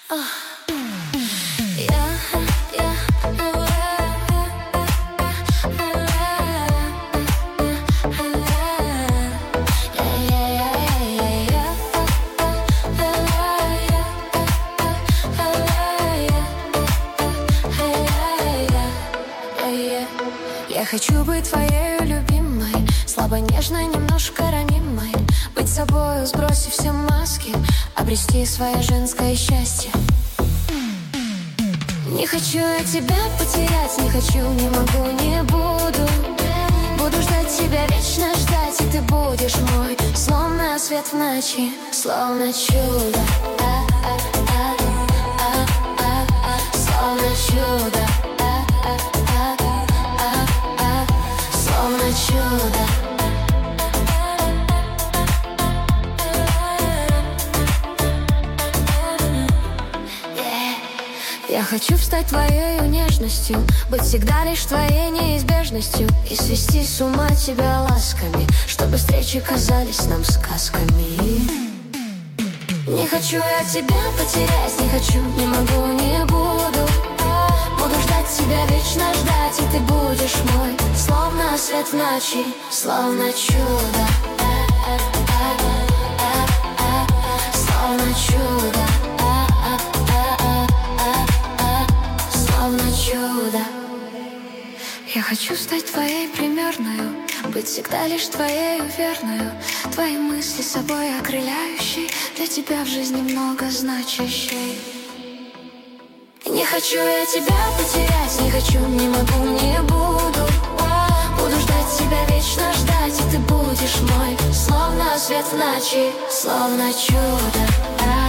Я хочу быть твоей любимой, слабо нежной, немножко ранимой, быть собою, сбросив все маски, обрести свое женское счастье. Не хочу я тебя потерять, не хочу, не могу, не буду. Буду ждать тебя, вечно ждать, и ты будешь мой, словно свет в ночи, словно чудо. Словно чудо. Словно чудо. Я хочу стать твоей нежностью, быть всегда лишь твоей неизбежностью и свести с ума тебя ласками, чтобы встречи казались нам сказками. Не хочу я тебя потерять, не хочу, не могу, не буду. Буду ждать тебя, вечно ждать, и ты будешь мой, словно свет в ночи, словно чудо. Словно чудо. Словно чудо. Я хочу стать твоей примерною, быть всегда лишь твоей верною, твои мысли собой окрыляющей, для тебя в жизни много значащей. Не хочу я тебя потерять, не хочу, не могу, не буду. Буду ждать тебя, вечно ждать, и ты будешь мой, словно свет в ночи, словно чудо.